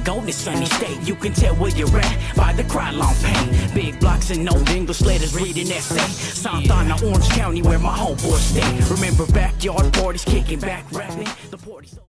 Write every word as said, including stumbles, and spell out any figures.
Chicago, this sunny state. You can tell where you're at by the crowd long paint. Big blocks and old English letters reading essay. South on the Orange County where my homeboys stay. Remember backyard parties, kicking back, rapping. The party's